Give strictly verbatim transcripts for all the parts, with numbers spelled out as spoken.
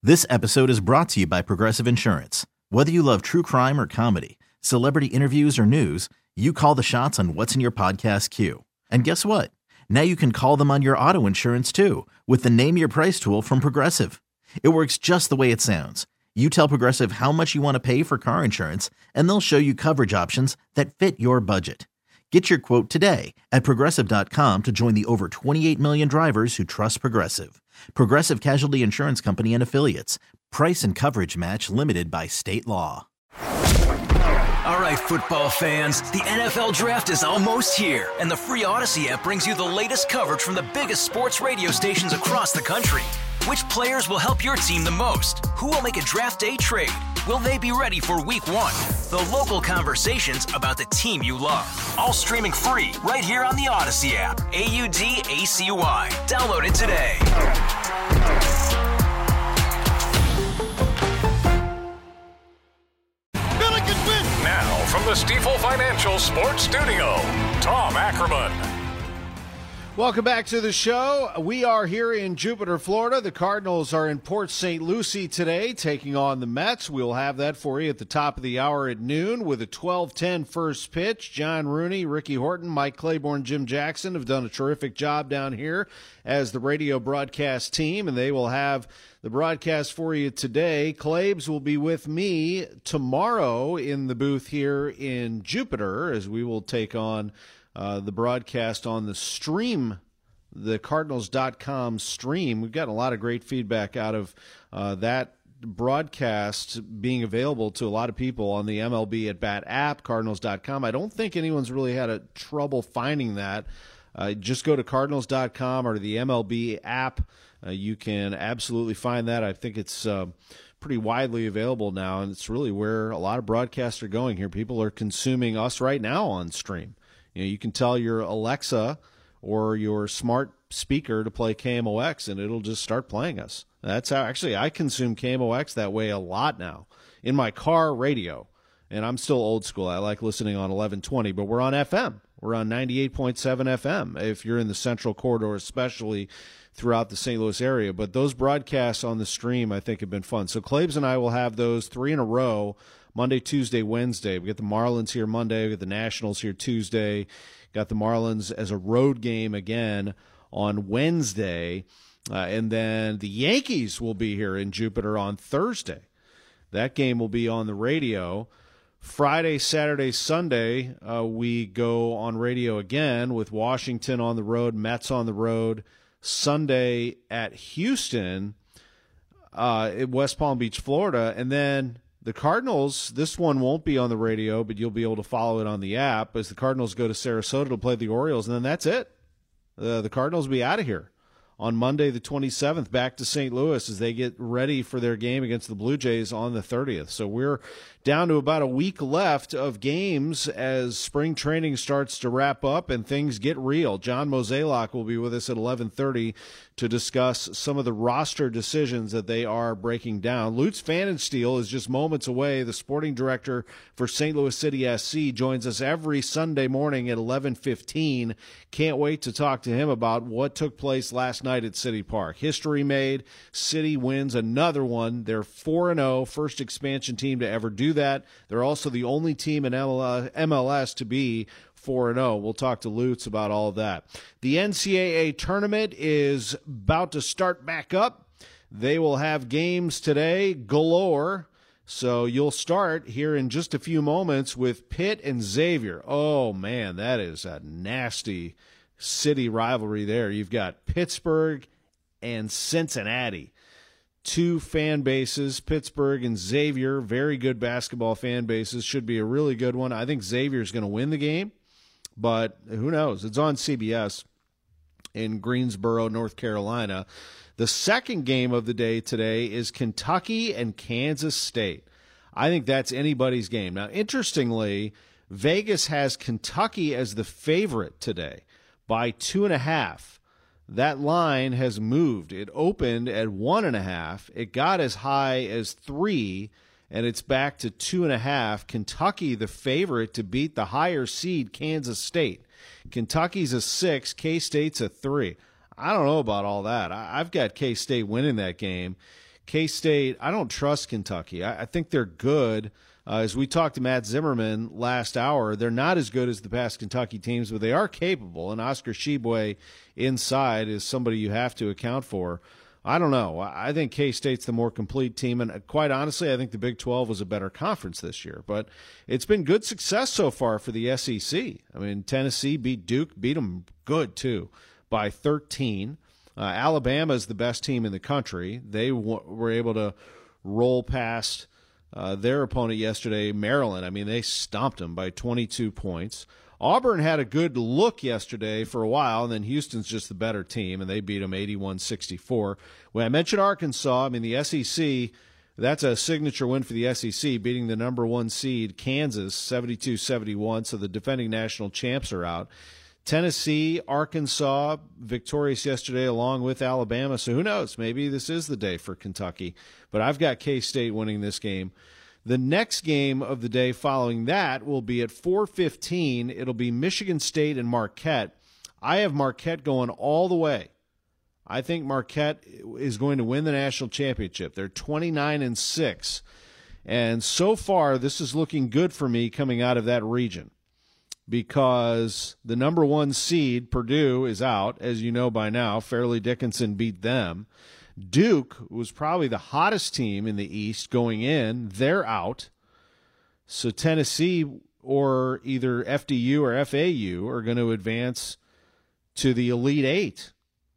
This episode is brought to you by Progressive Insurance. Whether you love true crime or comedy, celebrity interviews or news, you call the shots on what's in your podcast queue. And guess what? Now you can call them on your auto insurance too with the Name Your Price tool from Progressive. It works just the way it sounds. You tell Progressive how much you want to pay for car insurance, and they'll show you coverage options that fit your budget. Get your quote today at Progressive dot com to join the over twenty-eight million drivers who trust Progressive. Progressive Casualty Insurance Company and Affiliates. Price and coverage match limited by state law. All right, football fans, the N F L Draft is almost here, and the free Odyssey app brings you the latest coverage from the biggest sports radio stations across the country. Which players will help your team the most? Who will make a draft day trade? Will they be ready for week one? The local conversations about the team you love. All streaming free right here on the Odyssey app. A U D A C Y. Download it today. Billiken wins. Now from the Stifel Financial Sports Studio, Tom Ackerman. Welcome back to the show. We are here in Jupiter, Florida. The Cardinals are in Port Saint Lucie today, taking on the Mets. We'll have that for you at the top of the hour at noon with a twelve ten first pitch. John Rooney, Ricky Horton, Mike Claiborne, Jim Jackson have done a terrific job down here as the radio broadcast team, and they will have the broadcast for you today. Claibs will be with me tomorrow in the booth here in Jupiter as we will take on Uh, the broadcast on the stream, the Cardinals dot com stream. We've gotten a lot of great feedback out of uh, that broadcast being available to a lot of people on the M L B at Bat app, Cardinals dot com. I don't think anyone's really had a trouble finding that. Uh, just go to Cardinals dot com or to the M L B app. Uh, you can absolutely find that. I think it's uh, pretty widely available now, and it's really where a lot of broadcasts are going here. People are consuming us right now on stream. You know, you can tell your Alexa or your smart speaker to play K M O X, and it'll just start playing us. That's how actually I consume K M O X that way a lot now in my car radio. And I'm still old school. I like listening on eleven twenty, but we're on F M. We're on ninety-eight point seven F M if you're in the Central Corridor, especially throughout the Saint Louis area. But those broadcasts on the stream, I think, have been fun. So Claibs and I will have those three in a row. Monday, Tuesday, Wednesday. We got the Marlins here Monday. We got the Nationals here Tuesday. Got the Marlins as a road game again on Wednesday. Uh, and then the Yankees will be here in Jupiter on Thursday. That game will be on the radio. Friday, Saturday, Sunday, uh, we go on radio again with Washington on the road, Mets on the road. Sunday at Houston, uh, at West Palm Beach, Florida. And then the Cardinals, this one won't be on the radio, but you'll be able to follow it on the app as the Cardinals go to Sarasota to play the Orioles, and then that's it. Uh, the Cardinals will be out of here on Monday the twenty-seventh, back to Saint Louis as they get ready for their game against the Blue Jays on the thirtieth. So we're down to about a week left of games as spring training starts to wrap up and things get real. John Mozeliak will be with us at eleven thirty to discuss some of the roster decisions that they are breaking down. Lutz Pfannenstiel is just moments away. The sporting director for Saint Louis City S C joins us every Sunday morning at eleven fifteen. Can't wait to talk to him about what took place last night at City Park. History made. City wins another one. They're four and oh, first expansion team to ever do that. They're also the only team in M L S to be four and oh. We'll talk to Lutz about all of that. The N C double A tournament is about to start back up. They will have games today galore. So you'll start here in just a few moments with Pitt and Xavier. Oh, man, that is a nasty city rivalry there. You've got Pittsburgh and Cincinnati. Two fan bases, Pittsburgh and Xavier, very good basketball fan bases. Should be a really good one. I think Xavier's going to win the game, but who knows? It's on C B S in Greensboro, North Carolina. The second game of the day today is Kentucky and Kansas State. I think that's anybody's game. Now, interestingly, Vegas has Kentucky as the favorite today by two and a half. That line has moved. It opened at one and a half. It got as high as three, and it's back to two and a half. Kentucky, the favorite to beat the higher seed Kansas State. Kentucky's a six. K-State's a three. I don't know about all that. I've got K-State winning that game. K-State, I don't trust Kentucky. I, I think they're good. Uh, as we talked to Matt Zimmerman last hour, they're not as good as the past Kentucky teams, but they are capable, and Oscar Tshiebwe inside is somebody you have to account for. I don't know. I think K-State's the more complete team, and quite honestly, I think the Big twelve was a better conference this year. But it's been good success so far for the S E C. I mean, Tennessee beat Duke, beat them good, too, by thirteen. Uh, Alabama is the best team in the country. They w- were able to roll past uh, their opponent yesterday, Maryland. I mean, they stomped them by twenty-two points. Auburn had a good look yesterday for a while, and then Houston's just the better team, and they beat them eighty-one sixty-four. When I mentioned Arkansas, I mean, the S E C, that's a signature win for the S E C, beating the number one seed, Kansas, seventy-two seventy-one, so the defending national champs are out. Tennessee, Arkansas, victorious yesterday along with Alabama. So who knows? Maybe this is the day for Kentucky. But I've got K-State winning this game. The next game of the day following that will be at four fifteen. It'll be Michigan State and Marquette. I have Marquette going all the way. I think Marquette is going to win the national championship. They're twenty-nine and six. And so far, this is looking good for me coming out of that region, because the number one seed, Purdue, is out, as you know by now. Fairleigh Dickinson beat them. Duke was probably the hottest team in the East going in. They're out. So Tennessee or either F D U or F A U are going to advance to the Elite Eight.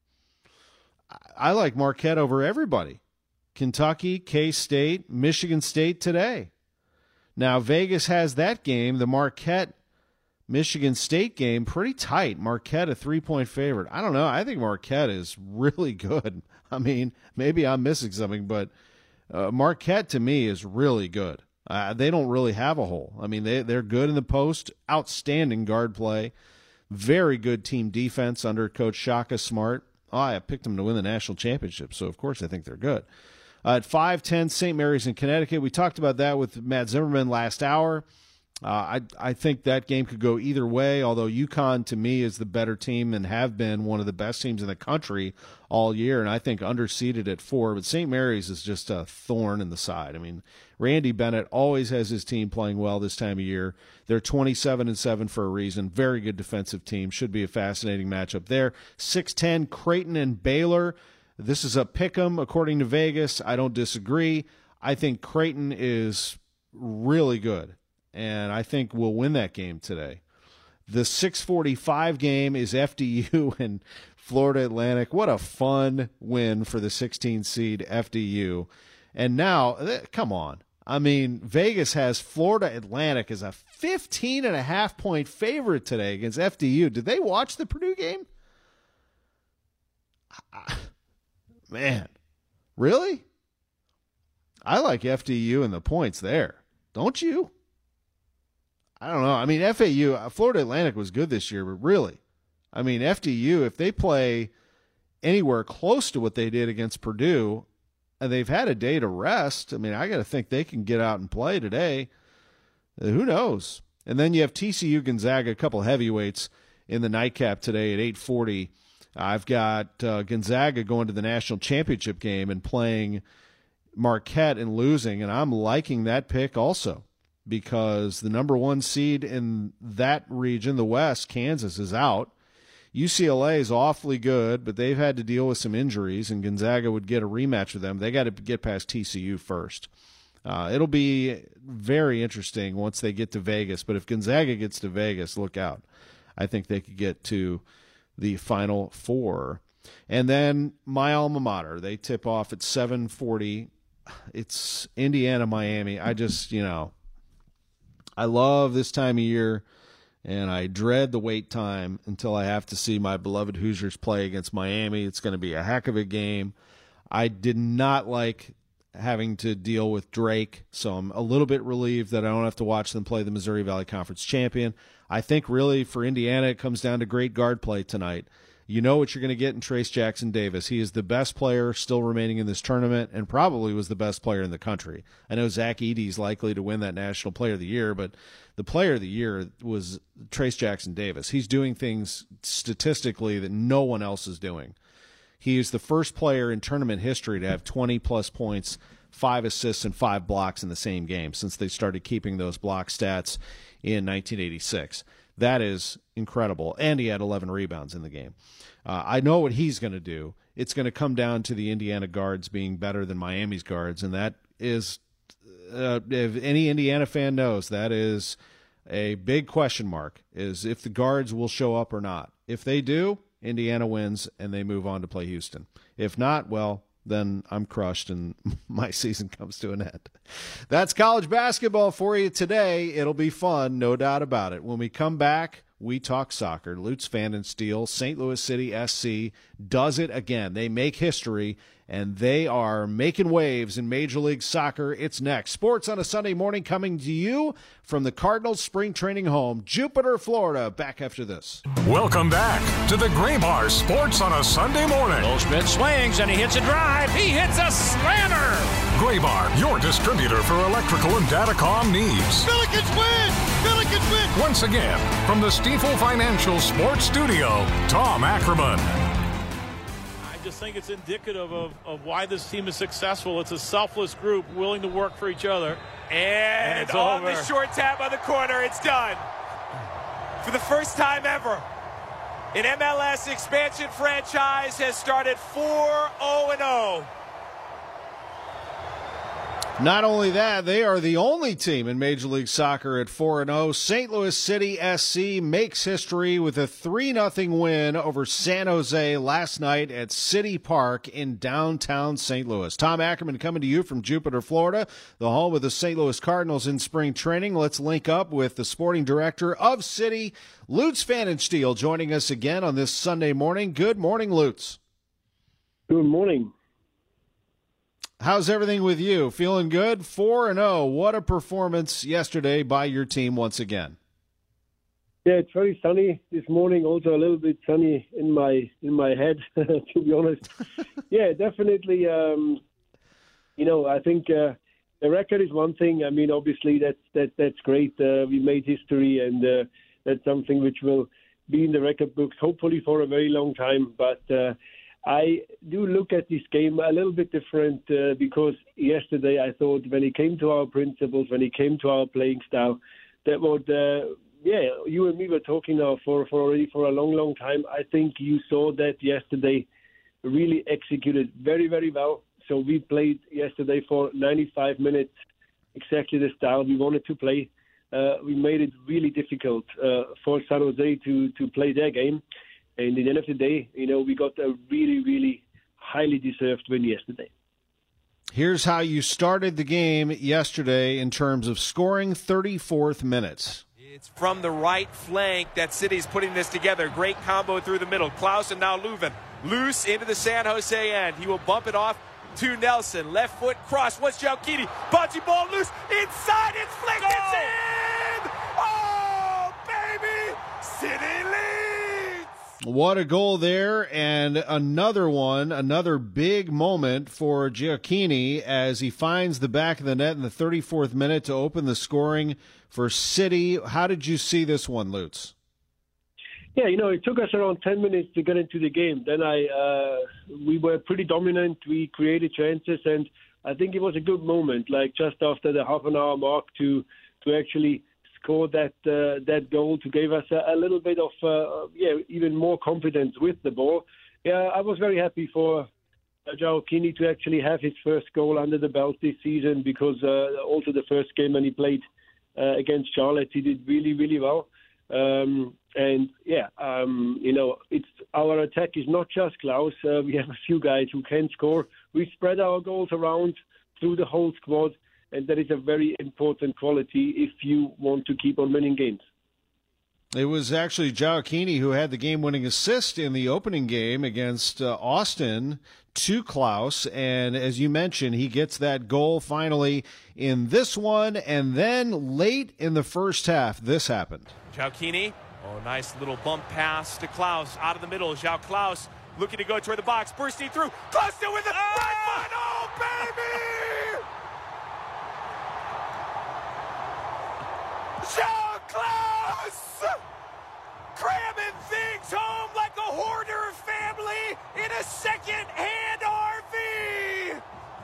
I like Marquette over everybody. Kentucky, K-State, Michigan State today. Now, Vegas has that game, the Marquette Michigan State game, pretty tight. Marquette a three-point favorite. I don't know. I think Marquette is really good. I mean, maybe I'm missing something, but uh, Marquette to me is really good. Uh, they don't really have a hole. I mean, they, they're good in the post, outstanding guard play, very good team defense under Coach Shaka Smart. Oh, I picked them to win the national championship, so of course I think they're good. Uh, at five ten, Saint Mary's in Connecticut. We talked about that with Matt Zimmerman last hour. Uh, I I think that game could go either way, although UConn, to me, is the better team and have been one of the best teams in the country all year, and I think underseeded at four. But Saint Mary's is just a thorn in the side. I mean, Randy Bennett always has his team playing well this time of year. They're twenty-seven and seven for a reason. Very good defensive team. Should be a fascinating matchup there. six ten, Creighton and Baylor. This is a pick'em, according to Vegas. I don't disagree. I think Creighton is really good, and I think we'll win that game today. The six forty-five game is F D U and Florida Atlantic. What a fun win for the sixteen seed F D U. And now, come on. I mean, Vegas has Florida Atlantic as a fifteen and a half point favorite today against F D U. Did they watch the Purdue game? Man, really? I like F D U and the points there. Don't you? I don't know. I mean, F A U, Florida Atlantic was good this year, but really, I mean, F D U, if they play anywhere close to what they did against Purdue, and they've had a day to rest, I mean, I got to think they can get out and play today. Who knows? And then you have T C U Gonzaga, a couple heavyweights in the nightcap today at eight forty. I've got uh, Gonzaga going to the national championship game and playing Marquette and losing, and I'm liking that pick also, because the number one seed in that region, the West, Kansas, is out. U C L A is awfully good, but they've had to deal with some injuries, and Gonzaga would get a rematch with them. They got to get past T C U first. Uh, it'll be very interesting once they get to Vegas, but if Gonzaga gets to Vegas, look out. I think they could get to the Final Four. And then my alma mater, they tip off at seven forty. It's Indiana, Miami. I just, you know, I love this time of year, and I dread the wait time until I have to see my beloved Hoosiers play against Miami. It's going to be a heck of a game. I did not like having to deal with Drake, so I'm a little bit relieved that I don't have to watch them play the Missouri Valley Conference champion. I think really for Indiana it comes down to great guard play tonight. You know what you're going to get in Trace Jackson Davis. He is the best player still remaining in this tournament and probably was the best player in the country. I know Zach Edey's likely to win that National Player of the Year, but the Player of the Year was Trace Jackson Davis. He's doing things statistically that no one else is doing. He is the first player in tournament history to have twenty-plus points, five assists, and five blocks in the same game since they started keeping those block stats in nineteen eighty-six. That is incredible. And he had eleven rebounds in the game. Uh, I know what he's going to do. It's going to come down to the Indiana guards being better than Miami's guards, and that is, uh, if any Indiana fan knows, that is a big question mark, is if the guards will show up or not. If they do, Indiana wins, and they move on to play Houston. If not, well, then I'm crushed, and my season comes to an end. That's college basketball for you today. It'll be fun, no doubt about it. When we come back, we talk soccer. Lutz Pfannenstiel, Saint Louis City S C, does it again. They make history, and they are making waves in Major League Soccer. It's next. Sports on a Sunday morning coming to you from the Cardinals spring training home, Jupiter, Florida. Back after this. Welcome back to the Graybar Sports on a Sunday morning. Goldschmidt swings, and he hits a drive. He hits a slammer. Graybar, your distributor for electrical and datacom needs. Billikens win! Billikens win! Once again, from the Stifel Financial Sports Studio, Tom Ackerman. I just think it's indicative of, of why this team is successful. It's a selfless group willing to work for each other. And, and on over. The short tap on the corner, it's done. For the first time ever, an M L S expansion franchise has started four oh and oh. Not only that, they are the only team in Major League Soccer at four and oh. Saint Louis City S C makes history with a three nothing win over San Jose last night at City Park in downtown Saint Louis. Tom Ackerman coming to you from Jupiter, Florida, the home of the Saint Louis Cardinals in spring training. Let's link up with the sporting director of City, Lutz Pfannenstiel, joining us again on this Sunday morning. Good morning, Lutz. Good morning. How's everything with you? Feeling good? four and oh. What a performance yesterday by your team once again. Yeah, it's very sunny this morning. Also a little bit sunny in my in my head, to be honest. Yeah, definitely. Um, you know, I think uh, the record is one thing. I mean, obviously that's that that's great. Uh, we made history, and uh, that's something which will be in the record books, hopefully for a very long time. But uh, I do look at this game a little bit different uh, because yesterday I thought when it came to our principles, when it came to our playing style, that would, uh, yeah, you and me were talking now for, for already for a long, long time. I think you saw that yesterday, really executed very, very well. So we played yesterday for ninety-five minutes, exactly the style we wanted to play. Uh, we made it really difficult uh, for San Jose to, to play their game. And at the end of the day, you know, we got a really, really highly deserved win yesterday. Here's how you started the game yesterday in terms of scoring, thirty-fourth minutes. It's from the right flank that City's putting this together. Great combo through the middle. Klaus and now Leuven. Loose into the San Jose end. He will bump it off to Nelson. Left foot cross. What's Giacchini? Bocce ball loose. Inside. It's flicked. It's in. Oh, baby. City leads. What a goal there, and another one, another big moment for Giacchini as he finds the back of the net in the thirty-fourth minute to open the scoring for City. How did you see this one, Lutz? Yeah, you know, it took us around ten minutes to get into the game. Then I, uh, we were pretty dominant. We created chances, and I think it was a good moment, like just after the half an hour mark to to actually score that uh, that goal to give us a, a little bit of uh, yeah even more confidence with the ball. Yeah, I was very happy for uh, Giacchini to actually have his first goal under the belt this season because uh, also the first game when he played uh, against Charlotte, he did really really well. Um, and yeah, um, you know, it's our attack is not just Klaus. Uh, we have a few guys who can score. We spread our goals around through the whole squad. And that is a very important quality if you want to keep on winning games. It was actually Giacchini who had the game-winning assist in the opening game against uh, Austin to Klaus. And as you mentioned, he gets that goal finally in this one. And then late in the first half, this happened. Giacchini, oh, nice little bump pass to Klaus out of the middle. João Klaus looking to go toward the box, bursting through. Klaus still with the right foot. Oh, baby! João Klaus! Cramming things home like a hoarder family in a second-hand R V.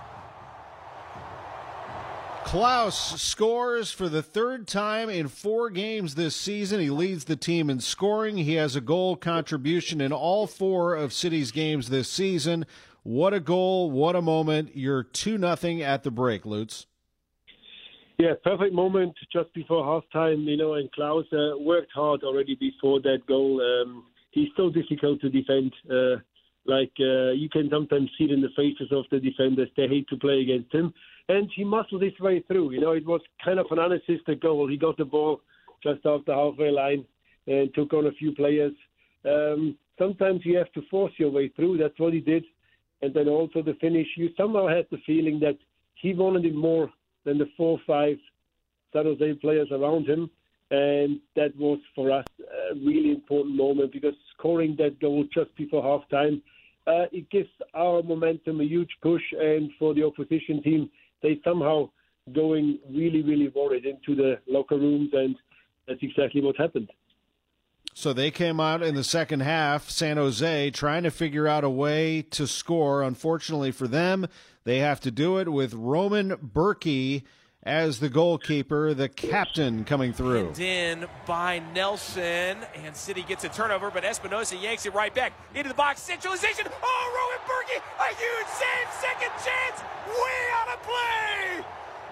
Klaus scores for the third time in four games this season. He leads the team in scoring. He has a goal contribution in all four of City's games this season. What a goal, what a moment. You're two nothing at the break, Lutz. Yeah, perfect moment just before halftime, you know, and Klaus uh, worked hard already before that goal. Um, he's so difficult to defend. Uh, like, uh, you can sometimes see it in the faces of the defenders. They hate to play against him. And he muscled his way through. You know, it was kind of an unassisted goal. He got the ball just off the halfway line and took on a few players. Um, sometimes you have to force your way through. That's what he did. And then also the finish. You somehow had the feeling that he wanted it more than the four or five San Jose players around him. And that was, for us, a really important moment because scoring that goal just before halftime, uh, it gives our momentum a huge push. And for the opposition team, they somehow going really, really worried into the locker rooms, and that's exactly what happened. So they came out in the second half, San Jose, trying to figure out a way to score. Unfortunately for them, they have to do it with Roman Berkey as the goalkeeper, the captain coming through. Pinned in by Nelson, and City gets a turnover, but Espinosa yanks it right back into the box. Centralization. Oh, Roman Berkey, a huge save, second chance, way out of play.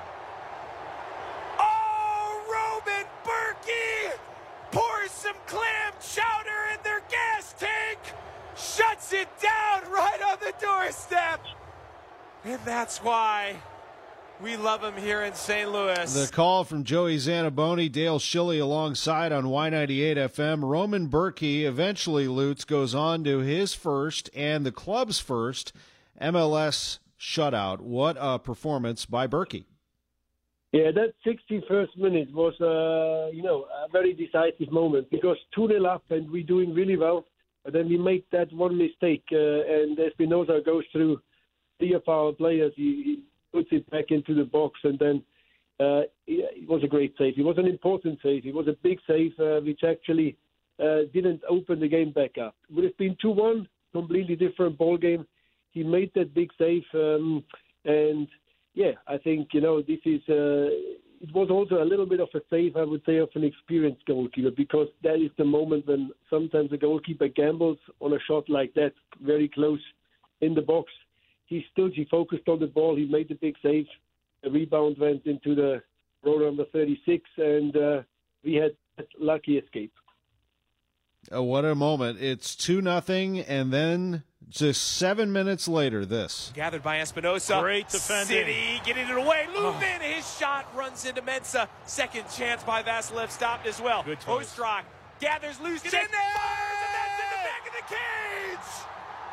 Oh, Roman Berkey pours some clam chowder in their gas tank, shuts it down right on the doorstep, and that's why we love him here in Saint Louis. The call from Joey Zanaboni, Dale Schilly alongside on Y ninety-eight F M. Roman Berkey eventually, Lutz, goes on to his first and the club's first M L S shutout. What a performance by Berkey. Yeah, that sixty-first minute was, uh, you know, a very decisive moment because two nil up and we're doing really well. But then we make that one mistake, uh, and Espinosa goes through three of our players. He, he puts it back into the box, and then uh, it was a great save. It was an important save. It was a big save, uh, which actually uh, didn't open the game back up. It would have been two one, completely different ball game. He made that big save, um, and yeah, I think, you know, this is, uh, it was also a little bit of a save, I would say, of an experienced goalkeeper, because that is the moment when sometimes a goalkeeper gambles on a shot like that, very close in the box. He still, he focused on the ball, he made the big save, the rebound went into the row number thirty-six, and uh, we had a lucky escape. Oh, what a moment. It's two nothing, and then just seven minutes later, this. Gathered by Espinosa. Great defending. City getting it away. Lubin, oh. His shot runs into Mensah. Second chance by Vasilev, stopped as well. Good Ostrak gathers loose. It's in there! Fires, and that's in the back of the cage!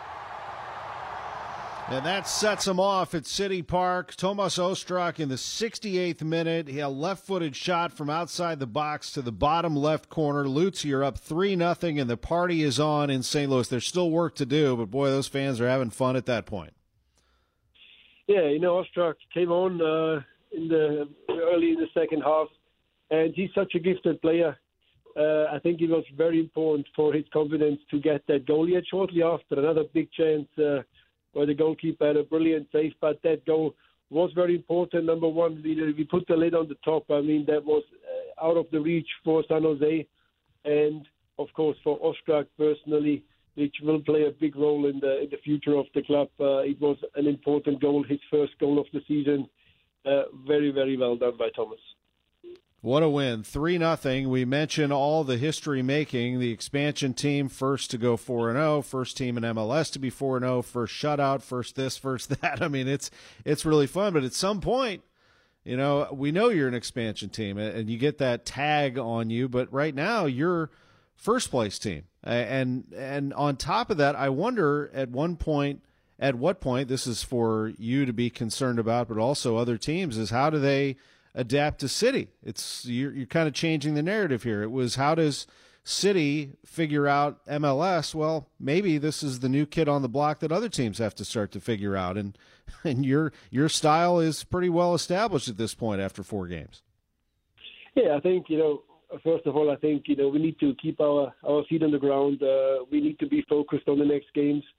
And that sets him off at City Park. Tomas Ostrak in the sixty-eighth minute. He had a left-footed shot from outside the box to the bottom left corner. Lutz, you're up three nothing, and the party is on in Saint Louis. There's still work to do, but boy, those fans are having fun at that point. Yeah, you know, Ostrak came on uh, in the early in the second half, and he's such a gifted player. Uh, I think it was very important for his confidence to get that goal. He had shortly after another big chance uh, where the goalkeeper had a brilliant save, but that goal was very important. Number one, we, we put the lid on the top. I mean, that was uh, out of the reach for San Jose, and of course for Ostrak personally, which will play a big role in the in the future of the club. Uh, it was an important goal, his first goal of the season. Uh, very, very well done by Thomas. What a win. three nothing. We mentioned all the history making. The expansion team first to go four and oh, first team in M L S to be four and oh, first shutout, first this, first that. I mean, it's it's really fun, but at some point, you know, we know you're an expansion team and you get that tag on you, but right now you're first place team. And and on top of that, I wonder at one point, at what point, this is for you to be concerned about, but also other teams, is how do they adapt to City? It's you're, you're kind of changing the narrative here. It was how does City figure out M L S? Well, maybe this is the new kid on the block that other teams have to start to figure out. And and your your style is pretty well established at this point after four games. Yeah, I think, you know, first of all, I think, you know, we need to keep our, our feet on the ground. Uh, we need to be focused on the next games.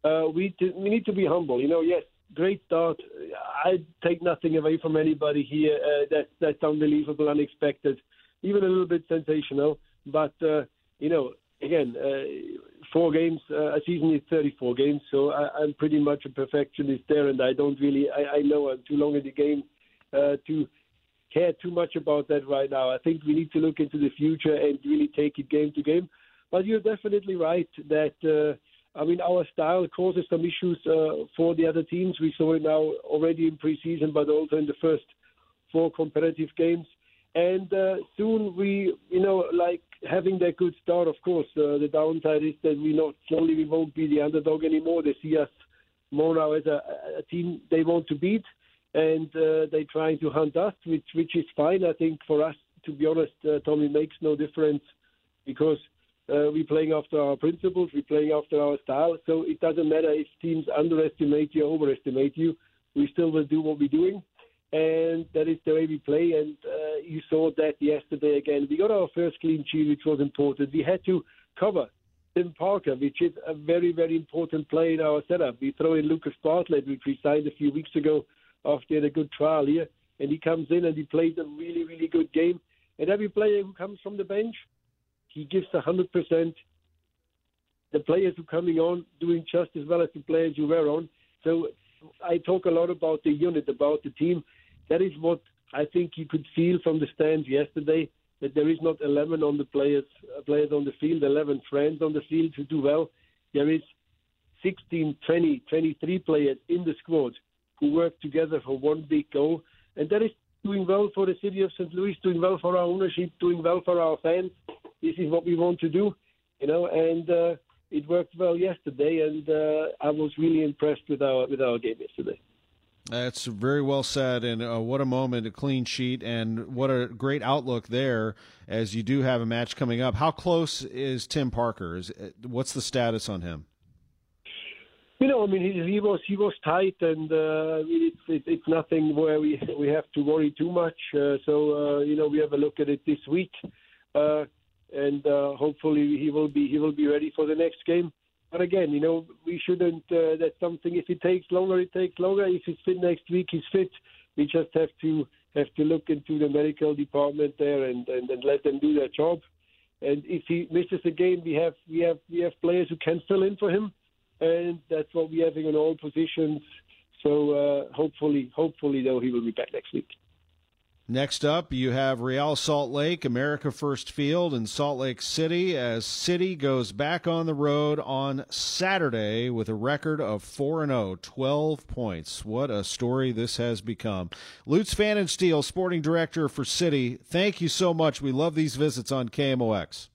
uh, we t- we need to be humble. You know, yes, great start. I take nothing away from anybody here. Uh, that that's unbelievable, unexpected, even a little bit sensational. But uh, you know, again, uh, four games. Uh, a season is thirty-four games, so I, I'm pretty much a perfectionist there, and I don't really. I, I know I'm too long in the game uh, to care too much about that right now. I think we need to look into the future and really take it game to game. But you're definitely right that, uh, I mean, our style causes some issues uh, for the other teams. We saw it now already in preseason, but also in the first four competitive games. And uh, soon we, you know, like having that good start, of course, uh, the downside is that we not slowly we won't be the underdog anymore. They see us more now as a, a team they want to beat. And uh, they're trying to hunt us, which which is fine. I think for us, to be honest, uh, Tommy, makes no difference because uh, we're playing after our principles, we're playing after our style. So it doesn't matter if teams underestimate you or overestimate you. We still will do what we're doing, and that is the way we play. And uh, you saw that yesterday again. We got our first clean sheet, which was important. We had to cover Tim Parker, which is a very, very important play in our setup. We throw in Lucas Bartlett, which we signed a few weeks ago, after a good trial here, and he comes in and he plays a really, really good game. And every player who comes from the bench, he gives one hundred percent. The players who are coming on doing just as well as the players who were on. So I talk a lot about the unit, about the team. That is what I think you could feel from the stands yesterday, that there is not eleven on the players, uh, players on the field, eleven friends on the field who do well. There is sixteen, twenty, twenty-three players in the squad who work together for one big goal. And that is doing well for the city of Saint Louis, doing well for our ownership, doing well for our fans. This is what we want to do, you know, and uh, it worked well yesterday, and uh, I was really impressed with our with our game yesterday. That's very well said, and uh, what a moment, a clean sheet, and what a great outlook there as you do have a match coming up. How close is Tim Parker? Is, what's the status on him? You know, I mean, he, he was he was tight, and uh, it's it, it's nothing where we we have to worry too much. Uh, so uh, you know, we have a look at it this week, uh, and uh, hopefully he will be he will be ready for the next game. But again, you know, we shouldn't. Uh, that's something. If it takes longer, it takes longer. If he's fit next week, he's fit. We just have to have to look into the medical department there and, and, and let them do their job. And if he misses a game, we have we have we have players who can fill in for him. And that's what we're having in all positions. So uh, hopefully, hopefully, though, he will be back next week. Next up, you have Real Salt Lake, America First Field in Salt Lake City, as City goes back on the road on Saturday with a record of four and oh, twelve points. What a story this has become. Lutz Pfannenstiel, sporting director for City, thank you so much. We love these visits on K M O X.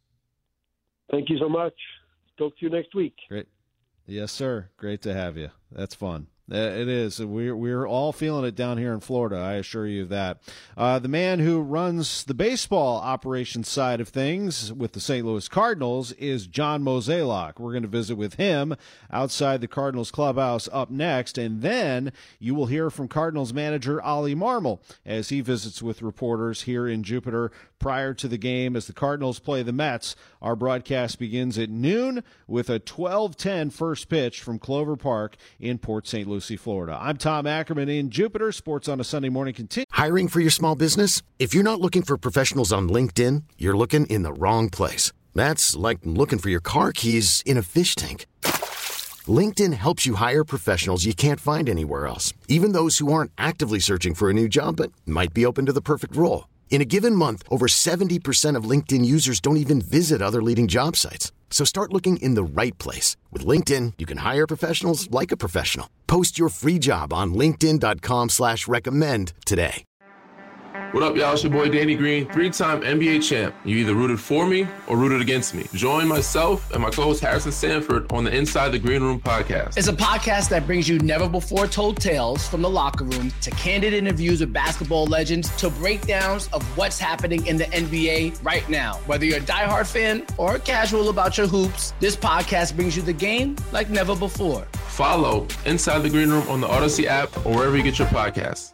Thank you so much. Talk to you next week. Great. Yes, sir. Great to have you. That's fun. It is. We're, we're all feeling it down here in Florida, I assure you of that. Uh, the man who runs the baseball operations side of things with the Saint Louis Cardinals is John Mozeliak. We're going to visit with him outside the Cardinals clubhouse up next, and then you will hear from Cardinals manager Ollie Marmol as he visits with reporters here in Jupiter prior to the game as the Cardinals play the Mets. Our broadcast begins at noon with a twelve ten first pitch from Clover Park in Port Saint Lucie, Florida. I'm Tom Ackerman in Jupiter. Sports on a Sunday morning continue. Hiring for your small business? If you're not looking for professionals on LinkedIn, you're looking in the wrong place. That's like looking for your car keys in a fish tank. LinkedIn helps you hire professionals you can't find anywhere else, even those who aren't actively searching for a new job but might be open to the perfect role. In a given month, over seventy percent of LinkedIn users don't even visit other leading job sites. So start looking in the right place. With LinkedIn, you can hire professionals like a professional. Post your free job on linkedin.com slash recommend today. What up, y'all? It's your boy Danny Green, three-time N B A champ. You either rooted for me or rooted against me. Join myself and my co-host Harrison Sanford on the Inside the Green Room podcast. It's a podcast that brings you never-before-told tales from the locker room to candid interviews with basketball legends to breakdowns of what's happening in the N B A right now. Whether you're a diehard fan or casual about your hoops, this podcast brings you the game like never before. Follow Inside the Green Room on the Odyssey app or wherever you get your podcasts.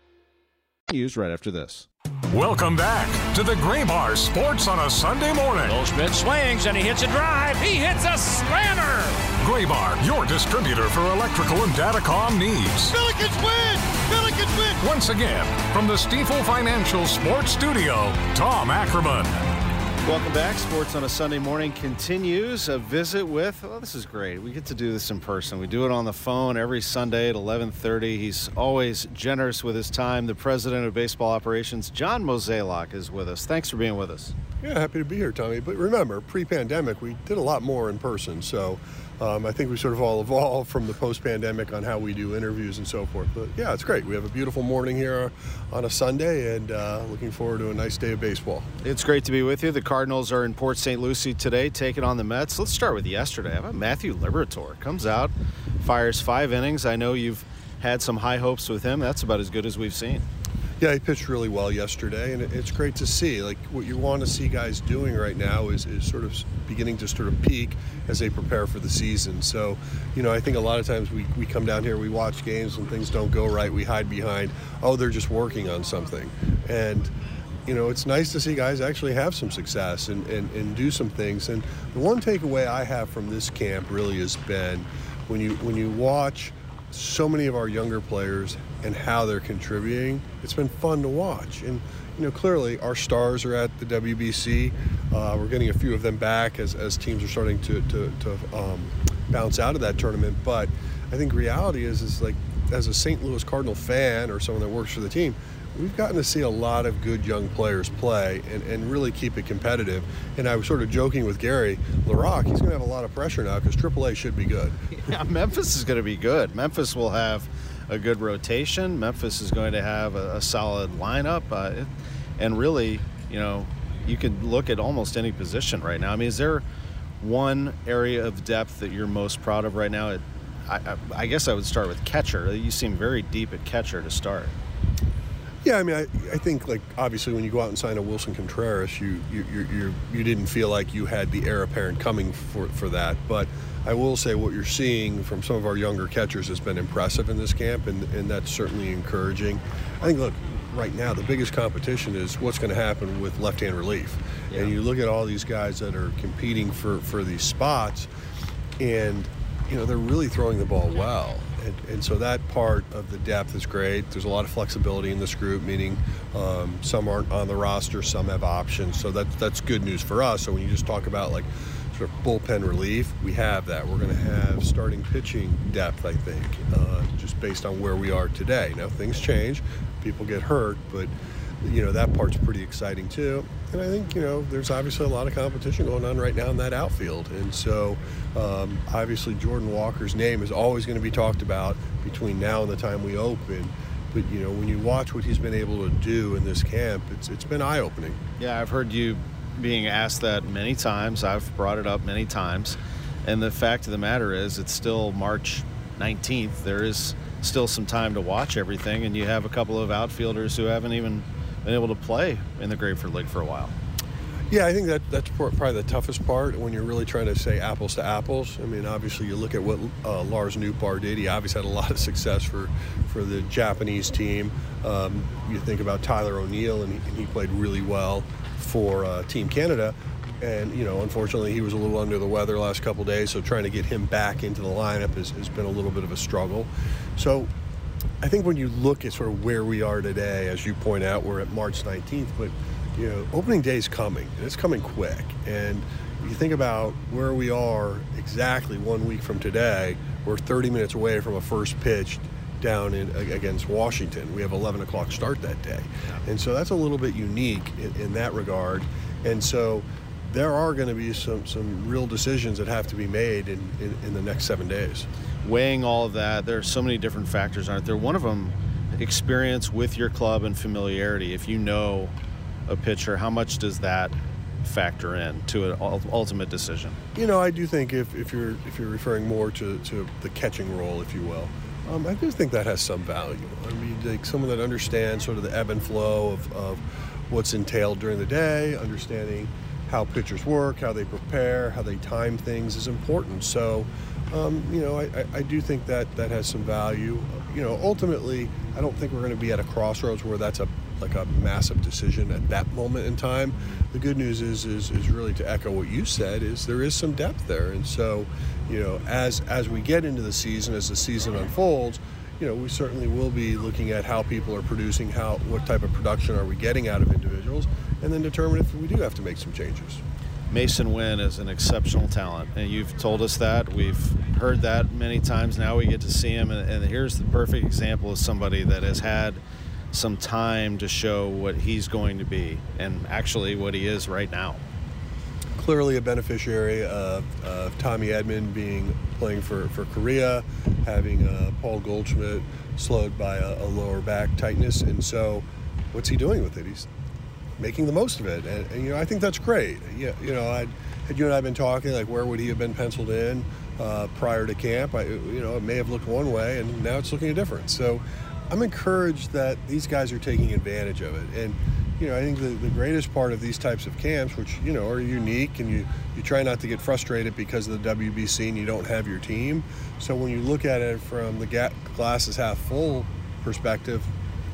Use right after this. Welcome back to the Graybar Sports on a Sunday morning. Goldschmidt swings and he hits a drive. He hits a slammer. Graybar, your distributor for electrical and datacom needs. Billikens win! Billikens win! Once again, from the Stifel Financial Sports Studio, Tom Ackerman. Welcome back. Sports on a Sunday morning continues. A visit with, oh, this is great. We get to do this in person. We do it on the phone every Sunday at eleven thirty. He's always generous with his time. The president of baseball operations, John Mozeliak, is with us. Thanks for being with us. Yeah, happy to be here, Tommy. But remember, pre-pandemic, we did a lot more in person. So um, I think we sort of all evolved from the post-pandemic on how we do interviews and so forth. But yeah, it's great. We have a beautiful morning here on a Sunday, and uh, looking forward to a nice day of baseball. It's great to be with you. The Cardinals are in Port Saint Lucie today, taking on the Mets. Let's start with yesterday. How about Matthew Liberatore? Comes out, fires five innings. I know you've had some high hopes with him. That's about as good as we've seen. Yeah, he pitched really well yesterday, and it's great to see. Like, what you want to see guys doing right now is, is sort of beginning to sort of peak as they prepare for the season. So, you know, I think a lot of times we, we come down here, we watch games, when things don't go right, we hide behind, oh, they're just working on something. And, you know, it's nice to see guys actually have some success and, and, and do some things. And the one takeaway I have from this camp really has been when you when you watch so many of our younger players and how they're contributing, it's been fun to watch. And, you know, clearly our stars are at the W B C. Uh, we're getting a few of them back as, as teams are starting to, to, to um, bounce out of that tournament. But I think reality is, is like, as a Saint Louis Cardinal fan or someone that works for the team, we've gotten to see a lot of good young players play and, and really keep it competitive. And I was sort of joking with Gary LaRocque, he's going to have a lot of pressure now because triple A should be good. Yeah, Memphis is going to be good. Memphis will have a good rotation. Memphis is going to have a, a solid lineup. Uh, it, and really, you know, you could look at almost any position right now. I mean, is there one area of depth that you're most proud of right now? It, I, I, I guess I would start with catcher. You seem very deep at catcher to start. Yeah, I mean, I, I think, like, obviously when you go out and sign a Wilson Contreras, you you you you you didn't feel like you had the heir apparent coming for for that. But I will say what you're seeing from some of our younger catchers has been impressive in this camp, and, and that's certainly encouraging. I think, look, right now the biggest competition is what's going to happen with left-hand relief. Yeah. And you look at all these guys that are competing for, for these spots, and, you know, they're really throwing the ball well. And, and so that part of the depth is great. There's a lot of flexibility in this group, meaning um, some aren't on the roster, some have options. So that, that's good news for us. So when you just talk about, like, sort of bullpen relief, we have that. We're going to have starting pitching depth, I think, uh, just based on where we are today. Now, things change. People get hurt, but, you know, that part's pretty exciting too. And I think, you know, there's obviously a lot of competition going on right now in that outfield. And so, um, obviously, Jordan Walker's name is always going to be talked about between now and the time we open. But, you know, when you watch what he's been able to do in this camp, it's it's been eye-opening. Yeah, I've heard you being asked that many times. I've brought it up many times. And the fact of the matter is, it's still March nineteenth. There is still some time to watch everything, and you have a couple of outfielders who haven't even been able to play in the Grapefruit League for a while. Yeah, I think that that's probably the toughest part when you're really trying to say apples to apples. I mean, obviously, you look at what uh, Lars Nootbaar did. He obviously had a lot of success for, for the Japanese team. Um, you think about Tyler O'Neill, and he, and he played really well for uh, Team Canada. And, you know, unfortunately, he was a little under the weather the last couple of days, so trying to get him back into the lineup has, has been a little bit of a struggle. So I think when you look at sort of where we are today, as you point out, we're at March nineteenth, but, you know, opening day is coming, and it's coming quick. And if you think about where we are exactly one week from today, we're thirty minutes away from a first pitch down in against Washington. We have eleven o'clock start that day. And so that's a little bit unique in, in that regard. And so there are going to be some, some real decisions that have to be made in, in, in the next seven days. Weighing all of that, there are so many different factors, aren't there? One of them, experience with your club and familiarity. If you know a pitcher, how much does that factor in to an ultimate decision? You know, I do think if, if you're if you're referring more to, to the catching role, if you will, um, I do think that has some value. I mean, like someone that understands sort of the ebb and flow of, of what's entailed during the day, understanding how pitchers work, how they prepare, how they time things is important. So, um, you know, I, I do think that that has some value. you know, ultimately, I don't think we're going to be at a crossroads where that's a like a massive decision at that moment in time. The good news is, is, is really to echo what you said, is there is some depth there. And so, you know, as as we get into the season, as the season unfolds, you know, we certainly will be looking at how people are producing, how what type of production are we getting out of individuals, and then determine if we do have to make some changes. Masyn Winn is an exceptional talent, and you've told us that. We've heard that many times. Now we get to see him, and, and here's the perfect example of somebody that has had some time to show what he's going to be, and actually what he is right now. Clearly a beneficiary of, of Tommy Edman being playing for, for Korea, having uh, Paul Goldschmidt slowed by a, a lower back tightness, and so what's he doing with it? He's making the most of it, and, and you know, I think that's great. Yeah, you know, I'd, had you and I been talking, like, where would he have been penciled in uh, prior to camp? I, you know, it may have looked one way, and now it's looking different. So I'm encouraged that these guys are taking advantage of it. And, you know, I think the, the greatest part of these types of camps, which, you know, are unique, and you, you try not to get frustrated because of the W B C and you don't have your team. So when you look at it from the ga- glass is half full perspective,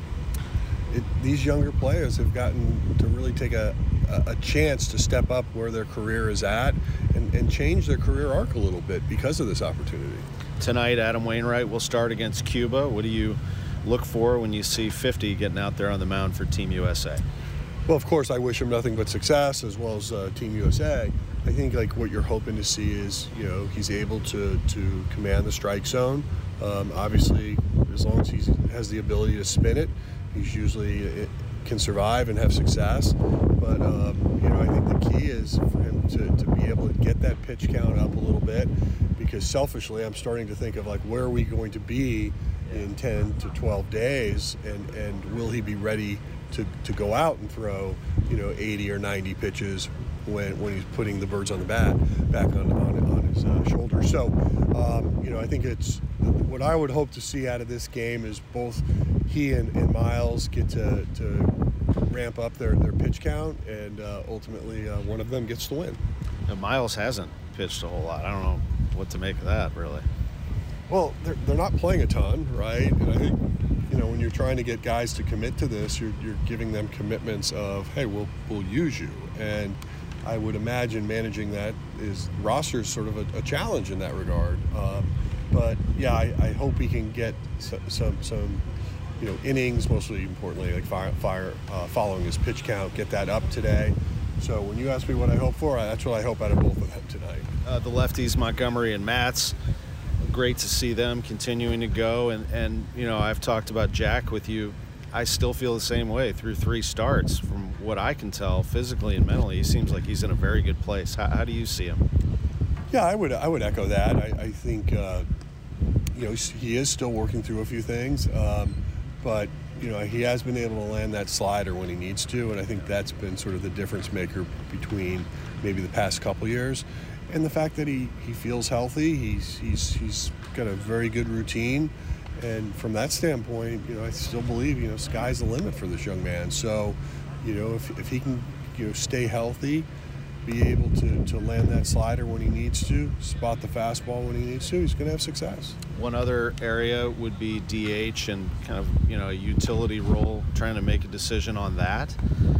it, these younger players have gotten to really take a, a, a chance to step up where their career is at and, and change their career arc a little bit because of this opportunity. Tonight, Adam Wainwright will start against Cuba. What do you look for when you see fifty getting out there on the mound for Team U S A? Well, of course, I wish him nothing but success, as well as uh, Team U S A. I think like what you're hoping to see is, you know, he's able to to command the strike zone. Um, obviously, as long as he has the ability to spin it, he's usually it can survive and have success. But um, you know, I think the key is for him to, to be able to get that pitch count up a little bit, because selfishly, I'm starting to think of like, where are we going to be in ten to twelve days, and, and will he be ready to, to go out and throw, you know, eighty or ninety pitches when when he's putting the birds on the bat back on on, on his uh, shoulder. So, um, you know, I think it's what I would hope to see out of this game is both he and, and Miles get to, to ramp up their, their pitch count, and uh, ultimately uh, one of them gets the win. Now, Miles hasn't pitched a whole lot. I don't know what to make of that, really. Well, they're, they're not playing a ton, right? And I think, you know, when you're trying to get guys to commit to this, you're, you're giving them commitments of, hey, we'll we'll use you. And I would imagine managing that is roster is sort of a, a challenge in that regard. Um, but yeah, I, I hope he can get some, some, some you know, innings, mostly importantly, like fire, fire uh, following his pitch count, get that up today. So when you ask me what I hope for, that's what I hope out of both of them tonight. Uh, the lefties, Montgomery and Matz, great to see them continuing to go. And, and, you know, I've talked about Jack with you. I still feel the same way through three starts. From what I can tell, physically and mentally, he seems like he's in a very good place. How, how do you see him? Yeah, I would I would echo that. I, I think, uh, you know, he is still working through a few things. Um, but, you know, he has been able to land that slider when he needs to. And I think that's been sort of the difference maker between maybe the past couple years. And the fact that he, he feels healthy, he's he's he's got a very good routine, and from that standpoint, you know, I still believe, you know, sky's the limit for this young man. So, you know, if if he can, you know, stay healthy, be able to, to land that slider when he needs to, spot the fastball when he needs to, he's going to have success. One other area would be D H and kind of, you know, a utility role, trying to make a decision on that.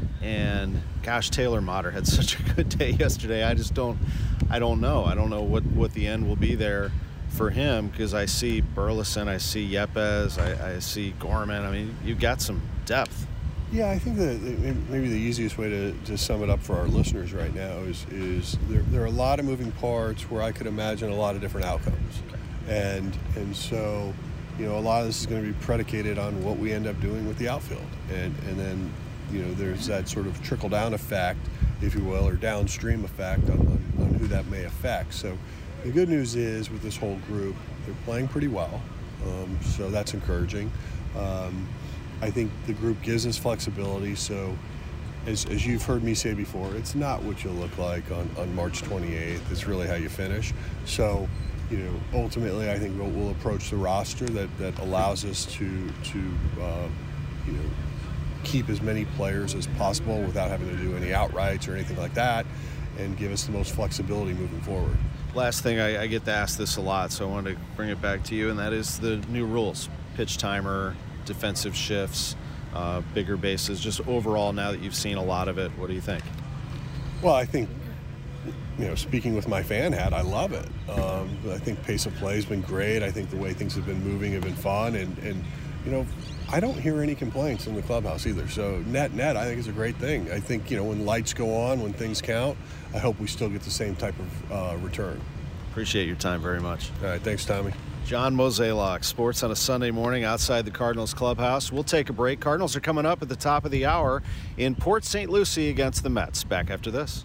And gosh, Taylor Motter had such a good day yesterday. I just don't, I don't know. I don't know what, what the end will be there for him, because I see Burleson, I see Yepes, I, I see Gorman. I mean, you've got some depth. Yeah, I think that maybe the easiest way to, to sum it up for our listeners right now is is there, there are a lot of moving parts where I could imagine a lot of different outcomes. And and so, you know, a lot of this is going to be predicated on what we end up doing with the outfield. And, and then, you know, there's that sort of trickle-down effect, if you will, or downstream effect on, on, on who that may affect. So the good news is with this whole group, they're playing pretty well. Um, so that's encouraging. Um, I think the group gives us flexibility, so as, as you've heard me say before, it's not what you'll look like on, on March twenty-eighth. It's really how you finish. So, you know, ultimately I think we'll, we'll approach the roster that, that allows us to, to uh, you know, keep as many players as possible without having to do any outrights or anything like that, and give us the most flexibility moving forward. Last thing, I, I get to ask this a lot, so I wanted to bring it back to you, and that is the new rules. pitch timer, defensive shifts, uh, bigger bases, just overall now that you've seen a lot of it, what do you think? Well, I think, you know, speaking with my fan hat, I love it. Um, I think pace of play has been great. I think the way things have been moving have been fun. And, and, you know, I don't hear any complaints in the clubhouse either. So net, net, I think it's a great thing. I think, you know, when lights go on, when things count, I hope we still get the same type of uh, return. Appreciate your time very much. All right, thanks, Tommy. John Mozeliak, sports on a Sunday morning outside the Cardinals clubhouse. We'll take a break. Cardinals are coming up at the top of the hour in Port Saint Lucie against the Mets. Back after this.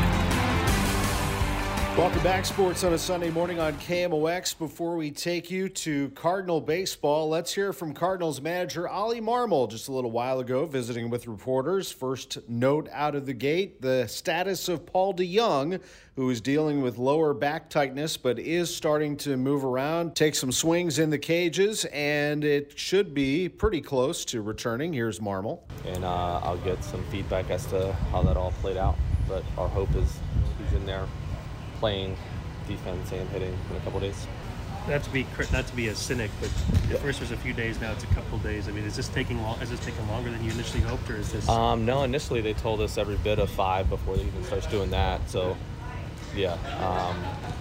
Welcome back, Sports on a Sunday morning on K M O X. Before we take you to Cardinal baseball, let's hear from Cardinals manager Ollie Marmol just a little while ago, visiting with reporters. First note out of the gate, the status of Paul DeJong, who is dealing with lower back tightness but is starting to move around, take some swings in the cages, and it should be pretty close to returning. Here's Marmol. And uh, I'll get some feedback as to how that all played out. But our hope is he's in there playing defense and hitting in a couple days. Not to be not to be a cynic, but at Yep. first was a few days. Now it's a couple days. I mean, is this taking long? Is this taking longer than you initially hoped, or is this? Um, no, initially they told us every bit of five before they even starts doing that. So, yeah, um,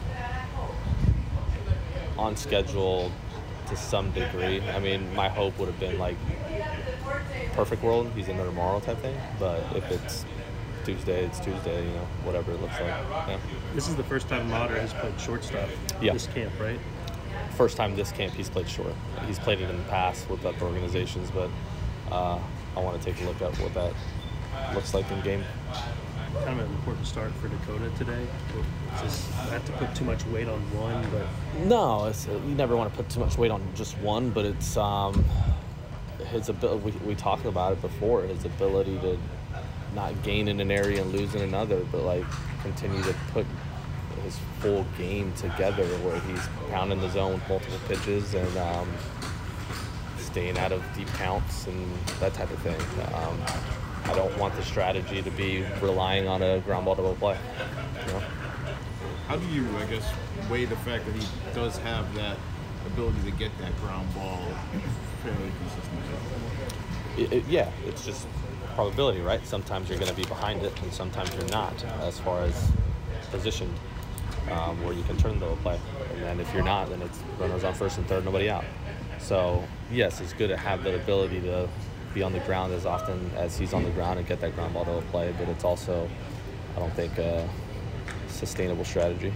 on schedule to some degree. I mean, my hope would have been like perfect world, he's in there tomorrow type thing. But if it's Tuesday, it's Tuesday, you know, whatever it looks like. Yeah. This is the first time Mater has played shortstop Yeah. this camp, right? First time this camp he's played short. He's played it in the past with other organizations, but uh, I want to take a look at what that looks like in game. Kind of an important start for Dakota today. It's just not to put too much weight on one, but No, it's, uh, you never want to put too much weight on just one, but it's um, his ability. We, we talked about it before. His ability to not gain in an area and lose in another, but like continue to put his full game together, where he's pounding the zone with multiple pitches and um, staying out of deep counts and that type of thing. Um, I don't want the strategy to be relying on a ground ball double play. You know? How do you, I guess, weigh the fact that he does have that ability to get that ground ball fairly consistently? It, it, yeah, it's just probability, right? Sometimes you're going to be behind it, and sometimes you're not, as far as positioned, um, where you can turn the play. And then if you're not, then it's runners on first and third, nobody out. So yes, it's good to have that ability to be on the ground as often as he's on the ground and get that ground ball to a play, but it's also, I don't think, a sustainable strategy.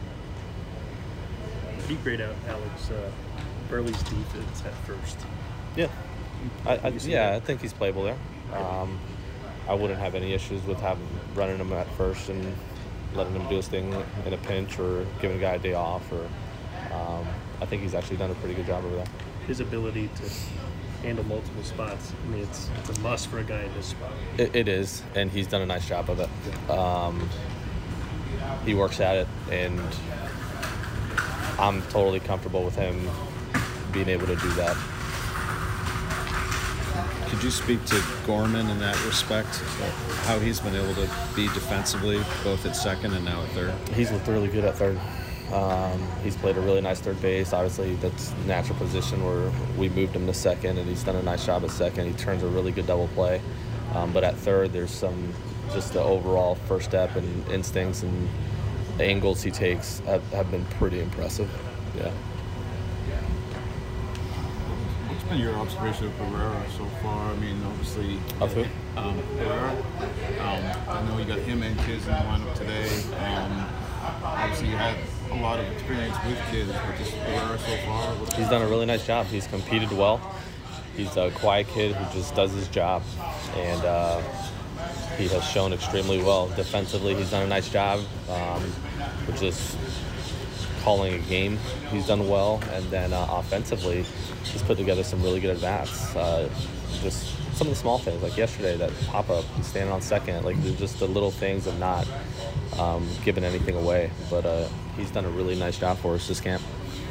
How do you grade out Alex uh, Burley's defense at first? Yeah, I, I, You see yeah, that? I think he's playable there. Um, I wouldn't have any issues with having running him at first and letting him do his thing in a pinch, or giving a guy a day off. Or um, I think he's actually done a pretty good job over there. His ability to handle multiple spots, I mean, it's, it's a must for a guy in this spot. It, it is, and he's done a nice job of it. Um, he works at it, and I'm totally comfortable with him being able to do that. Could you speak to Gorman in that respect, how he's been able to be defensively, both at second and now at third? He's looked really good at third. Um, he's played a really nice third base. Obviously, that's a natural position where we moved him to second, and he's done a nice job at second. He turns a really good double play. Um, but at third, there's some, just the overall first step and instincts and the angles he takes have, have been pretty impressive. Yeah. What's been your observation of Pereira so far? I mean, obviously, Of who? Um, Pereira. Um, I know you got him and Kiz in the lineup today. Um, obviously, you had a lot of experience with Kiz, but just Pereira so far. What's He's done a really nice job. He's competed well. He's a quiet kid who just does his job, and uh, he has shown extremely well. Defensively, he's done a nice job, um, which is calling a game. He's done well, and then uh, offensively, he's put together some really good at-bats. Uh, just some of the small things, like yesterday, that pop-up, he's standing on second. Like, there's just the little things of not um, giving anything away. But uh, he's done a really nice job for us this camp.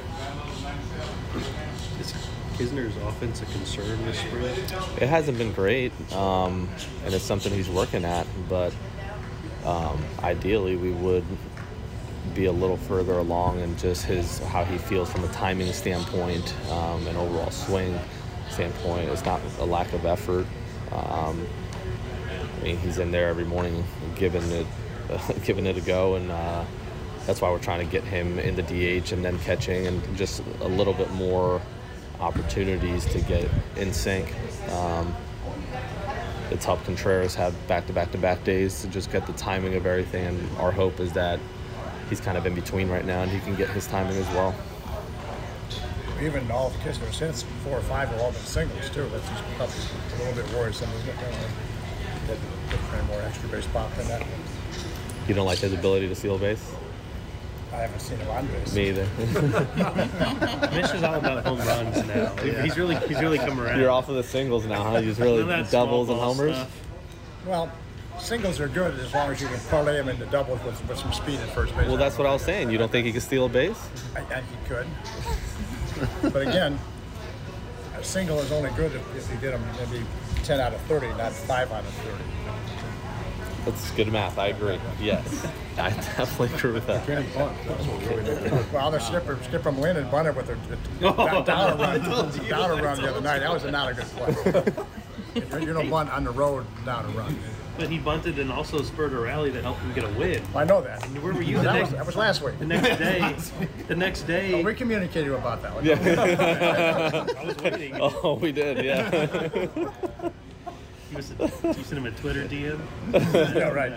Is Kisner's offense a concern this spring? It hasn't been great, um, and it's something he's working at, but um, ideally we would be a little further along in just his how he feels from a timing standpoint, um, and overall swing standpoint. It's not a lack of effort. Um, I mean, he's in there every morning giving it, uh, giving it a go, and uh, that's why we're trying to get him in the D H and then catching, and just a little bit more opportunities to get in sync. Um, it's helped Contreras have back-to-back-to-back days to just get the timing of everything, and our hope is that he's kind of in between right now and he can get his timing as well. Even all the kids since four or five have all been singles too. That's just probably a little bit worrisome, isn't it? Get, get more extra base pop than that. You don't like his ability to steal base? I haven't seen him on base. Me either. Mitch is all about home runs now. Yeah. He's really he's really come around. You're off of the singles now, huh? He's really doubles and homers? Stuff. Well, singles are good as long as you can parlay them into doubles with, with some speed at first base. Well, that's what I was saying. You don't think he can steal a base? I, I, he could. But again, a single is only good if, if you get them maybe ten out of thirty, not five out of thirty. That's good math. I agree. Yes. I definitely agree with that. Can't bunt. That's what really did. Well, the skipper, skipper him in and bunted with a down, down run, down a run the other night. That was not a good play. You're, you're no bunt on the road down a run. But he bunted and also spurred a rally that helped him get a win. I know that. And where were you? The that, next, was, that was last week. The next day. The next day. Oh, we communicated about that one. Yeah. I was waiting. Oh, we did, yeah. He was, did you send him a Twitter D M? Yeah, right.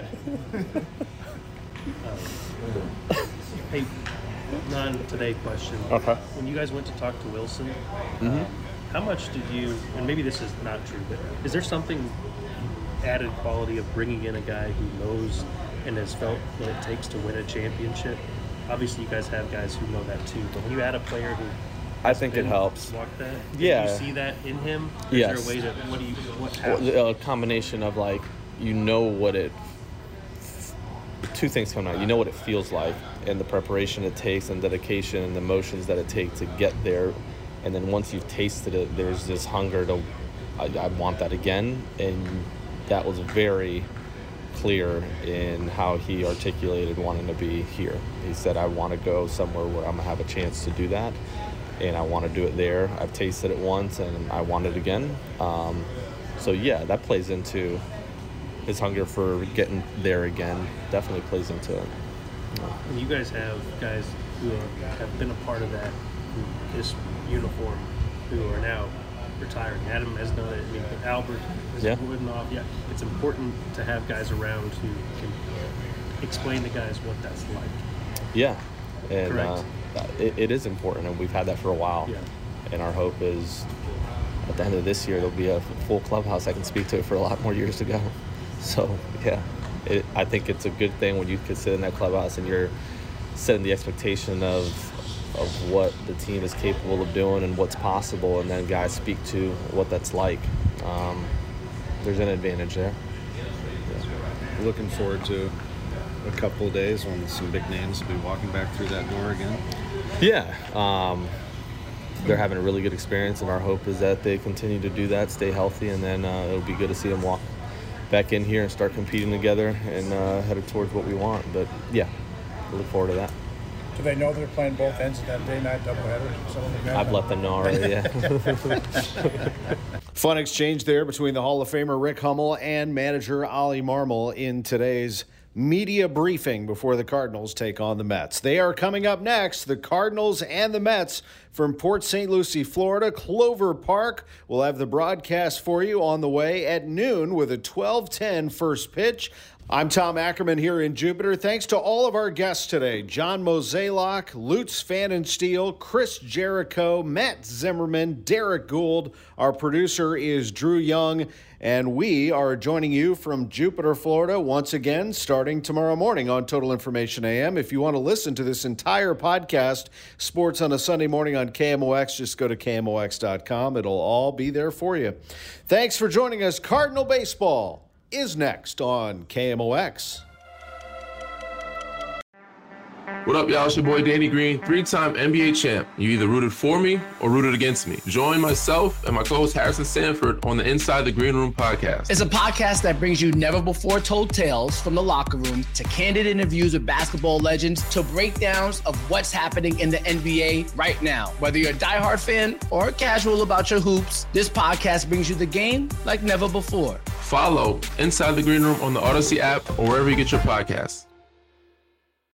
Um, hey, non-today question. Okay. When you guys went to talk to Wilson, mm-hmm. um, how much did you, and maybe this is not true, but is there something added quality of bringing in a guy who knows and has felt what it takes to win a championship? Obviously, you guys have guys who know that too, but when you add a player who I think it helps. Walk that, did yeah. you see that in him? Is yes. there a way to, what do you, what well, a combination of like, you know what it, two things come out. You know what it feels like and the preparation it takes and dedication and the emotions that it takes to get there. And then once you've tasted it, there's this hunger to, I, I want that again. And that was very clear in how he articulated wanting to be here. He said, I want to go somewhere where I'm going to have a chance to do that. And I want to do it there. I've tasted it once, and I want it again. Um, so, yeah, that plays into his hunger for getting there again. Definitely plays into it. And you guys have guys who are, have been a part of that, this uniform, who are now retiring. Adam has done it. I mean, Albert has yeah. written off. Yeah, it's important to have guys around who can explain to guys what that's like. Yeah, and Correct. Uh, it, it is important, and we've had that for a while. Yeah. And our hope is, at the end of this year, there'll be a full clubhouse. I can speak to it for a lot more years to go. So, yeah, it, I think it's a good thing when you can sit in that clubhouse and you're setting the expectation of of what the team is capable of doing and what's possible, and then guys speak to what that's like. Um, there's an advantage there. Yeah. Looking forward to a couple of days when some big names will be walking back through that door again. Yeah. Um, they're having a really good experience, and our hope is that they continue to do that, stay healthy, and then uh, it'll be good to see them walk back in here and start competing together and uh, headed towards what we want. But, yeah, we look forward to that. Do they know they're playing both ends of that day-night doubleheader? I've let them know already, yeah. Fun exchange there between the Hall of Famer Rick Hummel and manager Ollie Marmol in today's media briefing before the Cardinals take on the Mets. They are coming up next, the Cardinals and the Mets from Port Saint Lucie, Florida, Clover Park. We'll have the broadcast for you on the way at noon with a twelve ten first pitch. I'm Tom Ackerman here in Jupiter. Thanks to all of our guests today. John Mozeliak, Lutz Pfannenstiel, Chris Jericho, Matt Zimmerman, Derek Gould. Our producer is Drew Young, and we are joining you from Jupiter, Florida, once again, starting tomorrow morning on Total Information A M. If you want to listen to this entire podcast, Sports on a Sunday Morning on K M O X, just go to K M O X dot com. It'll all be there for you. Thanks for joining us. Cardinal Baseball is next on K M O X. What up, y'all? It's your boy Danny Green, three-time N B A champ. You either rooted for me or rooted against me. Join myself and my co-host Harrison Sanford on the Inside the Green Room podcast. It's a podcast that brings you never-before-told tales from the locker room to candid interviews with basketball legends to breakdowns of what's happening in the N B A right now. Whether you're a diehard fan or casual about your hoops, this podcast brings you the game like never before. Follow Inside the Green Room on the Odyssey app or wherever you get your podcasts.